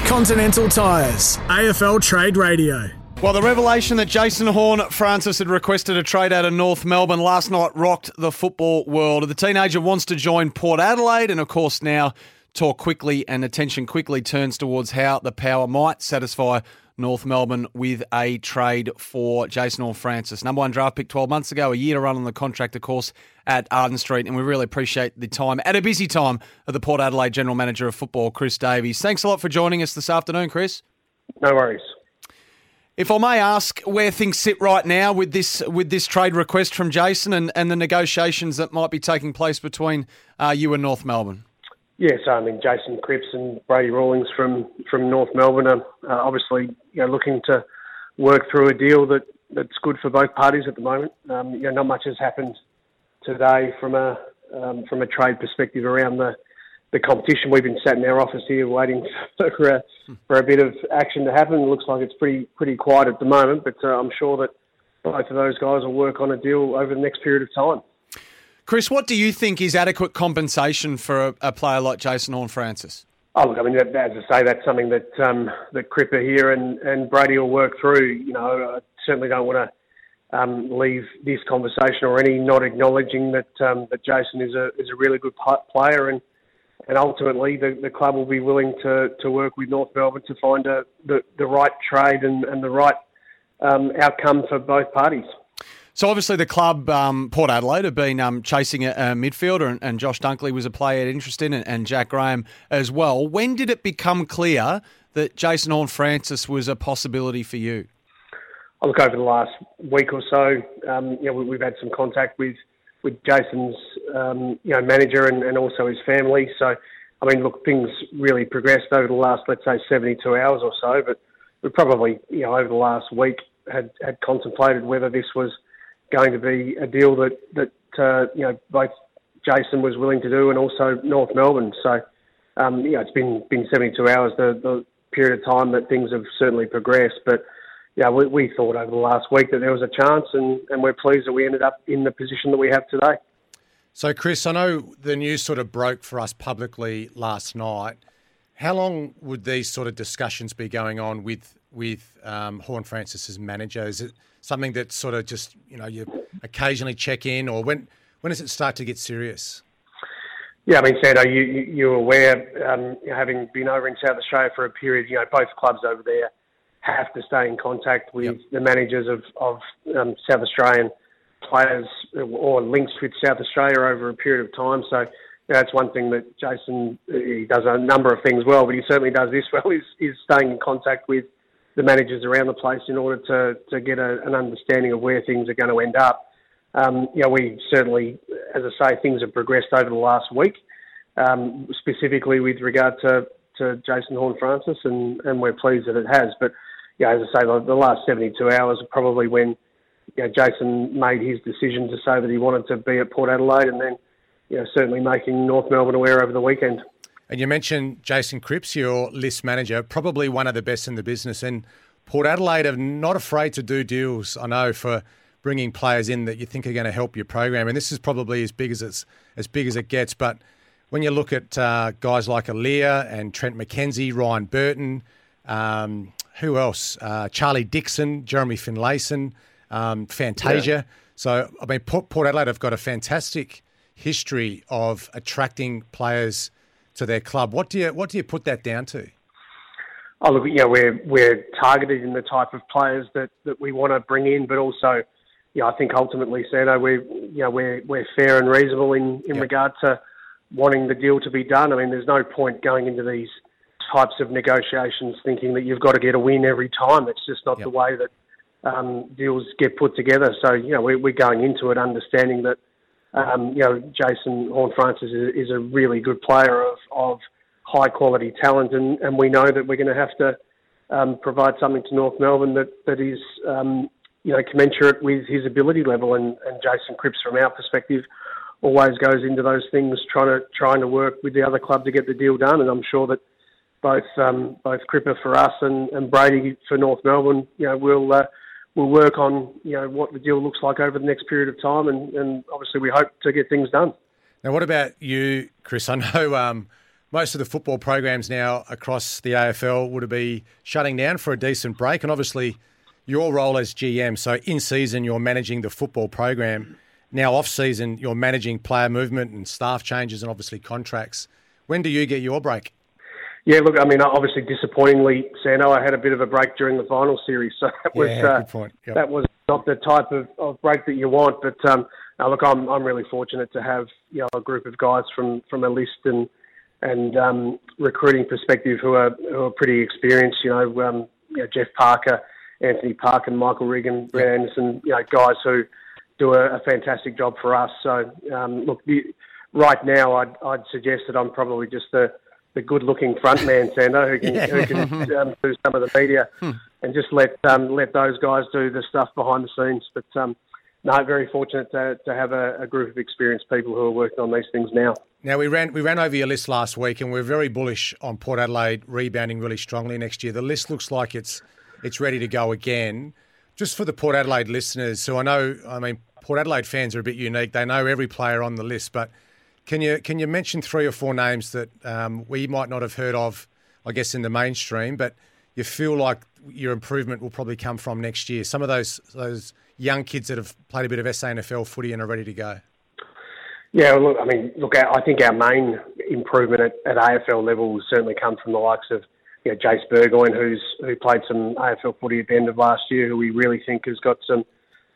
Continental Tires, AFL Trade Radio. Well, the revelation that Jason Horne-Francis had requested a trade out of North Melbourne last night rocked the football world. The teenager wants to join Port Adelaide, and of course now talk quickly and attention quickly turns towards how the Power might satisfy North Melbourne with a trade for Jason Horne-Francis. Number one draft pick 12 months ago, a year to run on the contract, of course, at Arden Street. And we really appreciate the time, at a busy time, of the Port Adelaide General Manager of Football, Chris Davies. Thanks a lot for joining us this afternoon, Chris. No worries. If I may ask where things sit right now with this trade request from Jason and the negotiations that might be taking place between you and North Melbourne. Yes, I mean, Jason Cripps and Brady Rawlings from North Melbourne are obviously looking to work through a deal that's good for both parties at the moment. Not much has happened today from a trade perspective around the competition. We've been sat in our office here waiting for a bit of action to happen. It looks like it's pretty quiet at the moment, but I'm sure that both of those guys will work on a deal over the next period of time. Chris, what do you think is adequate compensation for a player like Jason Horne-Francis? Oh, look, I mean, as I say, that's something that Cripper here and Brady will work through. I certainly don't want to leave this conversation or any not acknowledging that Jason is a really good player, and ultimately the club will be willing to work with North Melbourne to find the right trade and the right outcome for both parties. So obviously the club, Port Adelaide, have been chasing a midfielder, and Josh Dunkley was a player interested in, and Jack Graham as well. When did it become clear that Jason Horne-Francis was a possibility for you? I look over the last week or so. We've had some contact with Jason's manager and also his family. So, I mean, look, things really progressed over the last, let's say, 72 hours or so. But we probably, over the last week, had contemplated whether this was going to be a deal that both Jason was willing to do and also North Melbourne. So, it's been 72 hours, the period of time that things have certainly progressed. But, we thought over the last week that there was a chance, and we're pleased that we ended up in the position that we have today. So, Chris, I know the news sort of broke for us publicly last night. How long would these sort of discussions be going on with Horne-Francis's manager? Is it something that sort of just, you occasionally check in, or when does it start to get serious? Yeah, I mean, Sando, you're aware, having been over in South Australia for a period, both clubs over there have to stay in contact with the managers of South Australian players or links with South Australia over a period of time. So that's one thing that Jason, he does a number of things well, but he certainly does this well, is staying in contact with the managers around the place in order to get an understanding of where things are going to end up. We certainly, as I say, things have progressed over the last week, specifically with regard to Jason Horne-Francis, and we're pleased that it has. But, as I say, the last 72 hours are probably when Jason made his decision to say that he wanted to be at Port Adelaide, and then certainly making North Melbourne aware over the weekend. And you mentioned Jason Cripps, your list manager, probably one of the best in the business. And Port Adelaide are not afraid to do deals, I know, for bringing players in that you think are going to help your program. And this is probably as big as it gets. But when you look at guys like Aaliyah and Trent McKenzie, Ryan Burton, who else? Charlie Dixon, Jeremy Finlayson, Fantasia. Yeah. So, I mean, Port Adelaide have got a fantastic history of attracting players to their club. What do you put that down to? Oh, look, we're targeted in the type of players that we want to bring in, but also, I think ultimately, Sando, we're fair and reasonable in regard to wanting the deal to be done. I mean, there's no point going into these types of negotiations thinking that you've got to get a win every time. It's just not the way that deals get put together. So, we're going into it understanding that Jason Horne-Francis is a really good player of high quality talent, and we know that we're going to have to provide something to North Melbourne that is commensurate with his ability level. And Jason Cripps, from our perspective, always goes into those things trying to work with the other club to get the deal done. And I'm sure that both Cripper for us and Brady for North Melbourne, we'll work on what the deal looks like over the next period of time, and obviously we hope to get things done. Now, what about you, Chris? I know most of the football programs now across the AFL would be shutting down for a decent break. And obviously your role as GM, so in season you're managing the football program. Now off season you're managing player movement and staff changes and obviously contracts. When do you get your break? Yeah, look, I mean, obviously, disappointingly, Sano, I had a bit of a break during the final series, so that was good point. Yep. That was not the type of break that you want. But no, look, I'm really fortunate to have a group of guys from a list and recruiting perspective who are pretty experienced. Jeff Parker, Anthony Park, and Michael Regan, Brad Anderson. Guys who do a fantastic job for us. So look, right now, I'd suggest that I'm probably just the good-looking front man, Sando, who can do some of the media and just let those guys do the stuff behind the scenes. But no, very fortunate to have a group of experienced people who are working on these things now. Now, we ran over your list last week, and we're very bullish on Port Adelaide rebounding really strongly next year. The list looks like it's ready to go again. Just for the Port Adelaide listeners, who Port Adelaide fans are a bit unique. They know every player on the list, but Can you mention 3 or 4 names that we might not have heard of, I guess, in the mainstream, but you feel like your improvement will probably come from next year? Some of those young kids that have played a bit of SANFL footy and are ready to go. Yeah, well, I think our main improvement at AFL level will certainly come from the likes of Jace Burgoyne, who played some AFL footy at the end of last year, who we really think has got some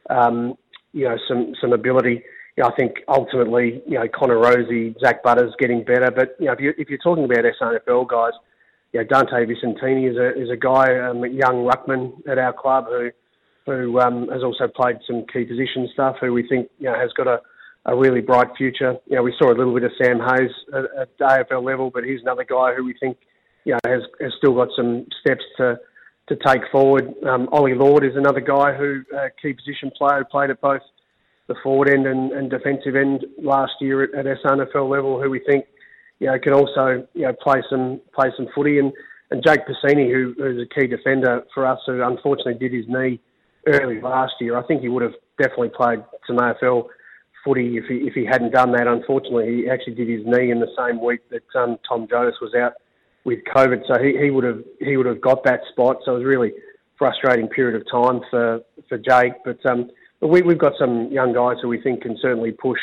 ability. I think ultimately, Connor Rosie, Zach Butters getting better. But if you're talking about SANFL guys, Dante Vicentini is a guy, a young ruckman at our club who has also played some key position stuff. Who we think has got a really bright future. We saw a little bit of Sam Hayes at the AFL level, but he's another guy who we think has still got some steps to take forward. Ollie Lord is another guy who a key position player who played at both the forward end and defensive end last year at SANFL level, who we think can also play some footy, and Jake Piscini, who's a key defender for us, who unfortunately did his knee early last year. I think he would have definitely played some AFL footy if he hadn't done that. Unfortunately, he actually did his knee in the same week that Tom Jonas was out with COVID, so he would have got that spot. So it was a really frustrating period of time for Jake, but we've got some young guys who we think can certainly push,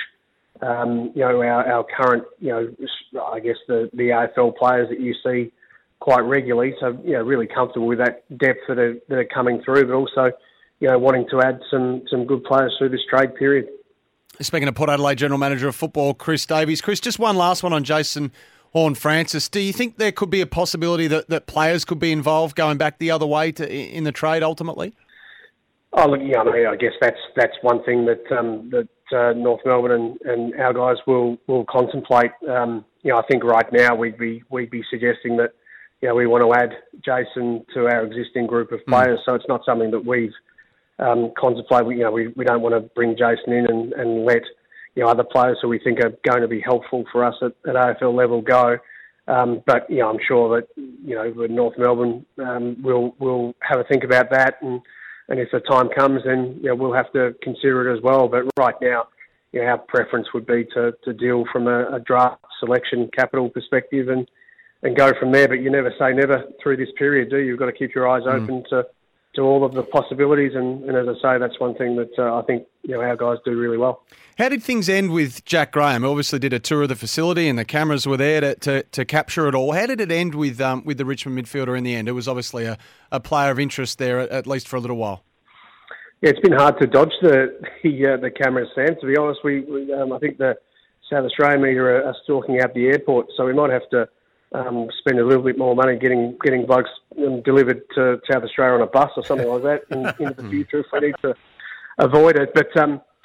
our current, I guess the AFL players that you see quite regularly. So, really comfortable with that depth that are coming through, but also, wanting to add some good players through this trade period. Speaking of Port Adelaide General Manager of Football, Chris Davies. Chris, just one last one on Jason Horne-Francis. Do you think there could be a possibility that players could be involved going back the other way in the trade ultimately? Oh, look, I guess that's one thing that North Melbourne and our guys will contemplate. I think right now we'd be suggesting that we want to add Jason to our existing group of players. So it's not something that we've contemplated. We don't want to bring Jason in and let other players who we think are going to be helpful for us at AFL level go. But I'm sure that North Melbourne will have a think about that and if the time comes, then we'll have to consider it as well. But right now, our preference would be to deal from a draft selection capital perspective and go from there. But you never say never through this period, do you? You've got to keep your eyes open to all of the possibilities. And as I say, that's one thing that I think our guys do really well. How did things end with Jack Graham? Obviously did a tour of the facility and the cameras were there to capture it all. How did it end with the Richmond midfielder in the end? It was obviously a player of interest there, at least for a little while. Yeah, it's been hard to dodge the cameras, Sam. To be honest, I think the South Australian media are stalking out the airport, so we might have to spend a little bit more money getting blokes delivered to South Australia on a bus or something like that into the future if we need to avoid it. But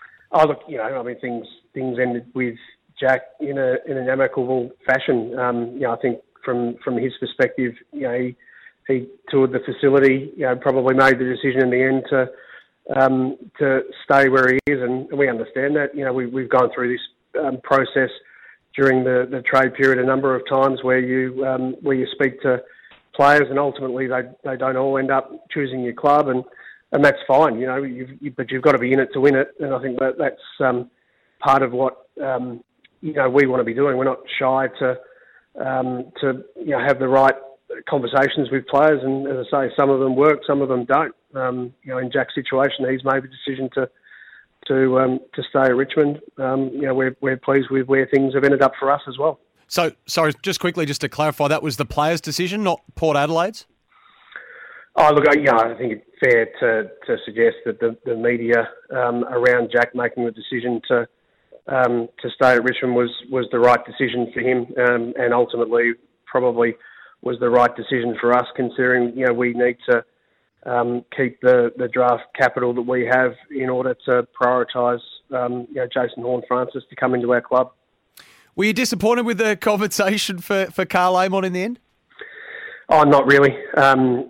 things ended with Jack in an amicable fashion. I think from his perspective, he toured the facility. Probably made the decision in the end to stay where he is, and we understand that. We've gone through this process during the trade period a number of times where you speak to players and ultimately they don't all end up choosing your club, and that's fine. But you've got to be in it to win it, and I think that's part of what we want to be doing. We're not shy to to have the right conversations with players. And as I say, some of them work, some of them don't. In Jack's situation, he's made the decision to stay at Richmond. We're pleased with where things have ended up for us as well. So, sorry, just quickly, just to clarify, that was the players' decision, not Port Adelaide's? Oh, look, I think it's fair to suggest that the media around Jack making the decision to stay at Richmond was the right decision for him, and ultimately probably was the right decision for us, considering we need to keep the draft capital that we have in order to prioritise Jason Horne-Francis to come into our club. Were you disappointed with the compensation for Karl Amon in the end? Oh, not really. The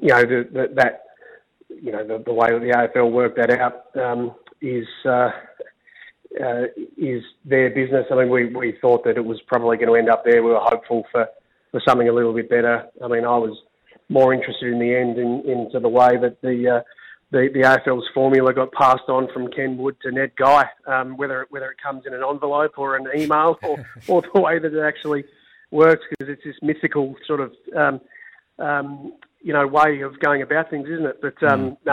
way that the AFL worked that out is their business. I mean, we thought that it was probably going to end up there. We were hopeful for something a little bit better. I mean, I was more interested in the end into the way that the AFL's formula got passed on from Ken Wood to Ned Guy, whether it comes in an envelope or an email or the way that it actually works, because it's this mythical sort of way of going about things, isn't it? But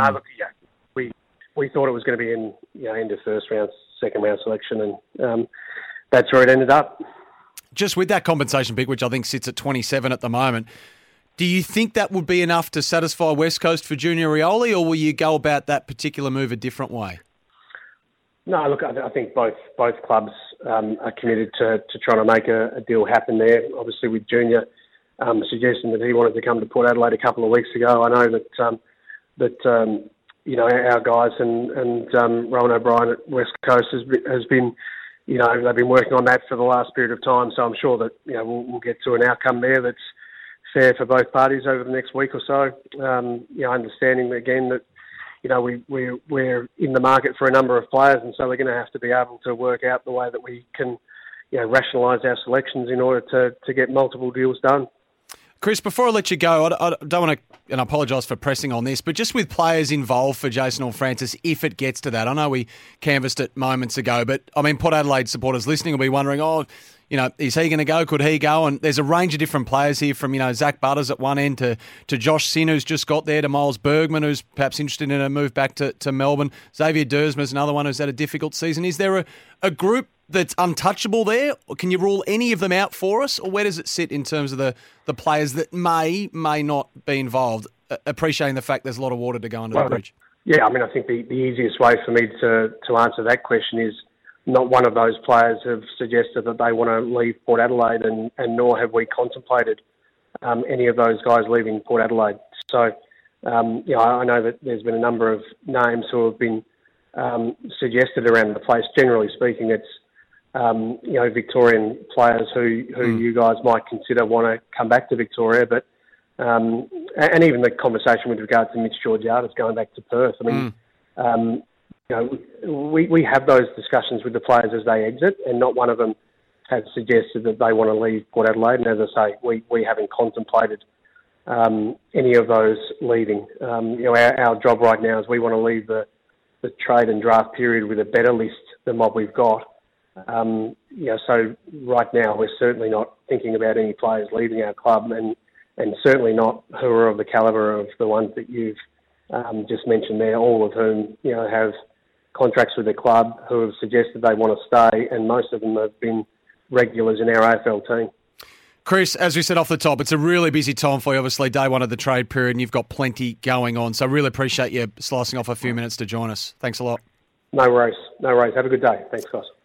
we thought it was going to be in end of first round, second round selection, and that's where it ended up. Just with that compensation pick, which I think sits at 27 at the moment, do you think that would be enough to satisfy West Coast for Junior Rioli, or will you go about that particular move a different way? No, look, I think both clubs are committed to trying to make a deal happen there. Obviously, with Junior suggesting that he wanted to come to Port Adelaide a couple of weeks ago, I know that our guys and Rowan O'Brien at West Coast has been, they've been working on that for the last period of time. So I'm sure that we'll get to an outcome there that's fair for both parties over the next week or so. Understanding again that we're in the market for a number of players, and so we're going to have to be able to work out the way that we can rationalise our selections in order to get multiple deals done. Chris, before I let you go, I don't want to, and I apologise for pressing on this, but just with players involved for Jason Horne-Francis, if it gets to that, I know we canvassed it moments ago, but I mean, Port Adelaide supporters listening will be wondering, is he going to go? Could he go? And there's a range of different players here, from Zach Butters at one end to Josh Sin, who's just got there, to Miles Bergman, who's perhaps interested in a move back to Melbourne. Xavier Dersma's another one who's had a difficult season. Is there a group that's untouchable there? Or can you rule any of them out for us? Or where does it sit in terms of the players that may not be involved, appreciating the fact there's a lot of water to go under the bridge? Yeah, I mean, I think the easiest way for me to answer that question is not one of those players have suggested that they want to leave Port Adelaide, and nor have we contemplated any of those guys leaving Port Adelaide. So, I know that there's been a number of names who have been suggested around the place. Generally speaking, it's Victorian players who you guys might consider want to come back to Victoria, but and even the conversation with regard to Mitch Georgiades going back to Perth. I mean, we have those discussions with the players as they exit, and not one of them has suggested that they want to leave Port Adelaide. And as I say, we haven't contemplated any of those leaving. Our job right now is we want to leave the trade and draft period with a better list than what we've got. So right now we're certainly not thinking about any players leaving our club, and certainly not who are of the calibre of the ones that you've just mentioned there, all of whom have contracts with the club, who have suggested they want to stay, and most of them have been regulars in our AFL team. Chris, as we said off the top, it's a really busy time for you, obviously, day one of the trade period, and you've got plenty going on. So I really appreciate you slicing off a few minutes to join us. Thanks a lot. No worries. Have a good day. Thanks, guys.